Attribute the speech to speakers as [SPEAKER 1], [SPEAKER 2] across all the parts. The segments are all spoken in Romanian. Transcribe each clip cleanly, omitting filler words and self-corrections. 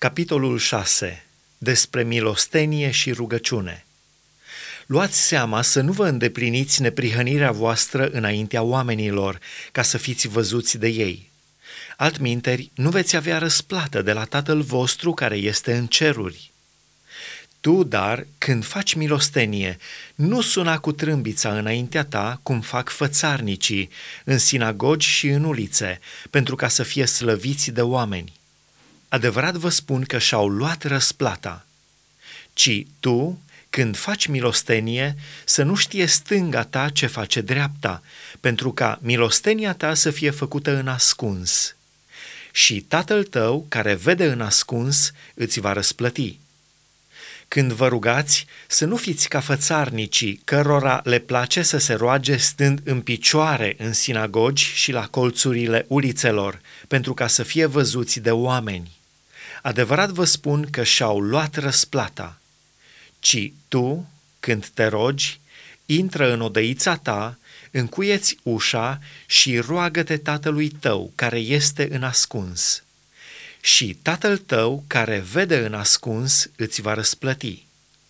[SPEAKER 1] Capitolul 6. Despre milostenie și rugăciune. Luați seama să nu vă îndepliniți neprihănirea voastră înaintea oamenilor, ca să fiți văzuți de ei. Altminteri, nu veți avea răsplată de la Tatăl vostru care este în ceruri. Tu, dar, când faci milostenie, nu suna cu trâmbița înaintea ta, cum fac fățarnicii, în sinagogi și în ulițe, pentru ca să fie slăviți de oameni. Adevărat vă spun că și-au luat răsplata. Ci tu, când faci milostenie, să nu știe stânga ta ce face dreapta, pentru ca milostenia ta să fie făcută în ascuns. Și Tatăl tău, care vede în ascuns, îți va răsplăti. Când vă rugați, să nu fiți ca fățarnicii, cărora le place să se roage stând în picioare în sinagogi și la colțurile ulițelor, pentru ca să fie văzuți de oameni. Adevărat vă spun că și-au luat răsplata. Ci tu, când te rogi, intră în odăița ta, încuie-ți ușa și roagă-te Tatălui tău, care este în ascuns. Și Tatăl tău, care vede în ascuns, îți va răsplăti.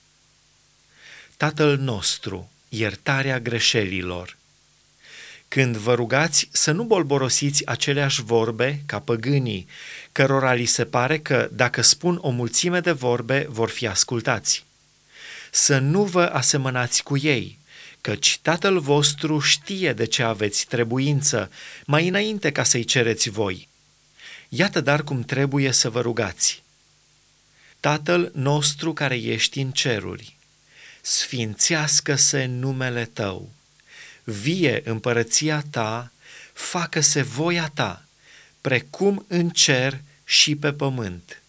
[SPEAKER 1] Tatăl nostru, iertarea greșelilor. Când vă rugați, să nu bolborosiți aceleași vorbe ca păgânii, cărora li se pare că, dacă spun o mulțime de vorbe, vor fi ascultați. Să nu vă asemănați cu ei, căci Tatăl vostru știe de ce aveți trebuință, mai înainte ca să-i cereți voi. Iată dar cum trebuie să vă rugați. Tatăl nostru care ești în ceruri, sfințească-se numele Tău. Vie împărăția ta, facă-se voia ta, precum în cer și pe pământ.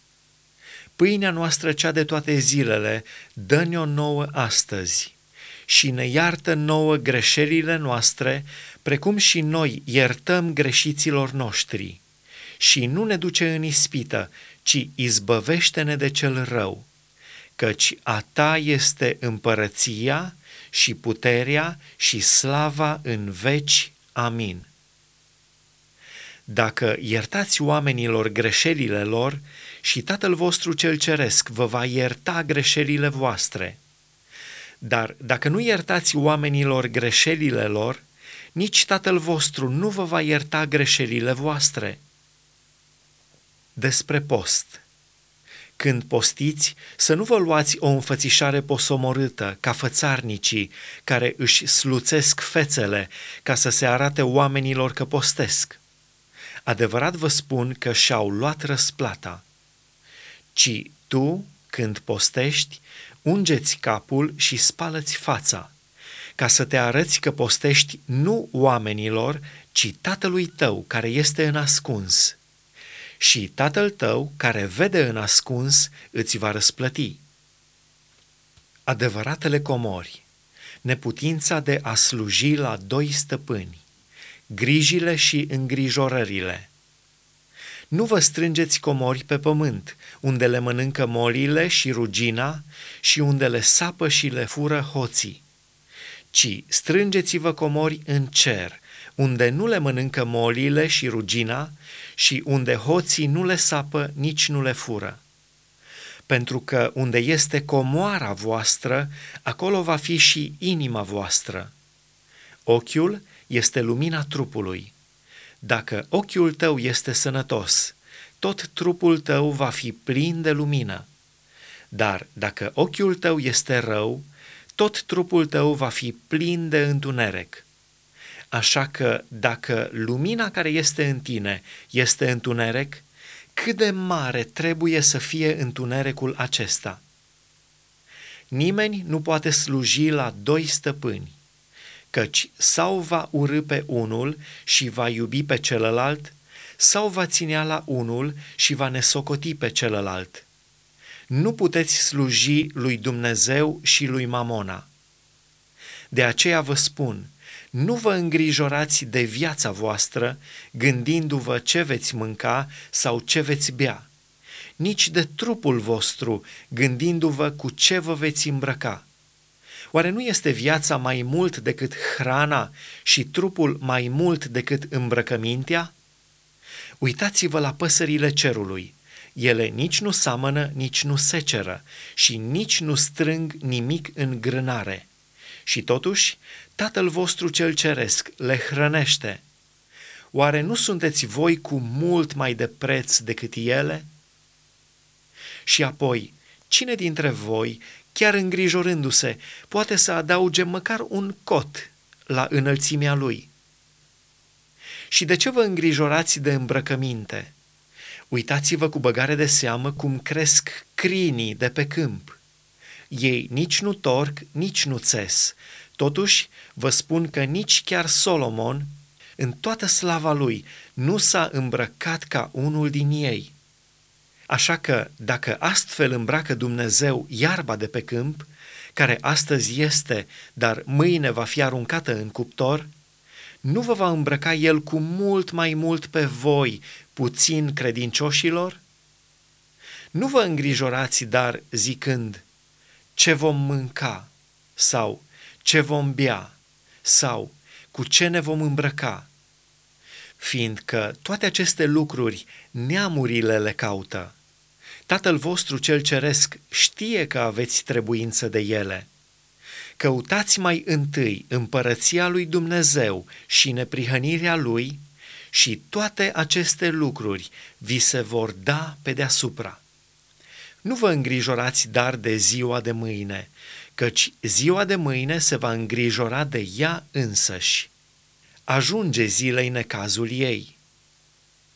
[SPEAKER 1] Pâinea noastră cea de toate zilele, dă-ne-o nouă astăzi și ne iartă nouă greșelile noastre, precum și noi iertăm greșiților noștri. Și nu ne duce în ispită, ci izbăvește-ne de cel rău, căci a ta este împărăția și puterea și slava în veci. Amin. Dacă iertați oamenilor greșelile lor, și Tatăl vostru cel ceresc vă va ierta greșelile voastre. Dar dacă nu iertați oamenilor greșelile lor, nici Tatăl vostru nu vă va ierta greșelile voastre. Despre post. Când postiți, să nu vă luați o înfățișare posomorâtă, ca fățarnicii, care își sluțesc fețele ca să se arate oamenilor că postesc. Adevărat vă spun că și-au luat răsplata. Ci tu, când postești, unge-ți capul și spală-ți fața, ca să te arăți că postești nu oamenilor, ci Tatălui tău care este în ascuns. Și Tatăl tău, care vede în ascuns, îți va răsplăti. Adevăratele comori, neputința de a sluji la doi stăpâni, grijile și îngrijorările. Nu vă strângeți comori pe pământ, unde le mănâncă molile și rugina și unde le sapă și le fură hoții, ci strângeți-vă comori în cer, unde nu le mănâncă molile și rugina și unde hoții nu le sapă, nici nu le fură. Pentru că unde este comoara voastră, acolo va fi și inima voastră. Ochiul este lumina trupului. Dacă ochiul tău este sănătos, tot trupul tău va fi plin de lumină. Dar dacă ochiul tău este rău, tot trupul tău va fi plin de întuneric. Așa că dacă lumina care este în tine este întuneric, cât de mare trebuie să fie întunericul acesta? Nimeni nu poate sluji la doi stăpâni, căci sau va urî pe unul și va iubi pe celălalt, sau va ținea la unul și va nesocoti pe celălalt. Nu puteți sluji lui Dumnezeu și lui Mamona. De aceea vă spun, nu vă îngrijorați de viața voastră, gândindu-vă ce veți mânca sau ce veți bea, nici de trupul vostru, gândindu-vă cu ce vă veți îmbrăca. Oare nu este viața mai mult decât hrana și trupul mai mult decât îmbrăcămintea? Uitați-vă la păsările cerului. Ele nici nu seamănă, nici nu seceră și nici nu strâng nimic în grânare. Și totuși, Tatăl vostru cel ceresc le hrănește. Oare nu sunteți voi cu mult mai de preț decât ele? Și apoi, cine dintre voi, chiar îngrijorându-se, poate să adauge măcar un cot la înălțimea lui? Și de ce vă îngrijorați de îmbrăcăminte? Uitați-vă cu băgare de seamă cum cresc crinii de pe câmp. Ei nici nu torc, nici nu țes. Totuși, vă spun că nici chiar Solomon, în toată slava lui, nu s-a îmbrăcat ca unul din ei. Așa că, dacă astfel îmbracă Dumnezeu iarba de pe câmp, care astăzi este, dar mâine va fi aruncată în cuptor, nu vă va îmbrăca El cu mult mai mult pe voi, puțin credincioșilor? Nu vă îngrijorați, dar zicând, ce vom mânca, sau ce vom bea, sau cu ce ne vom îmbrăca, fiindcă toate aceste lucruri neamurile le caută. Tatăl vostru cel ceresc știe că aveți trebuință de ele. Căutați mai întâi împărăția lui Dumnezeu și neprihănirea lui și toate aceste lucruri vi se vor da pe deasupra. Nu vă îngrijorați dar de ziua de mâine, căci ziua de mâine se va îngrijora de ea însăși. Ajunge zilei necazul ei.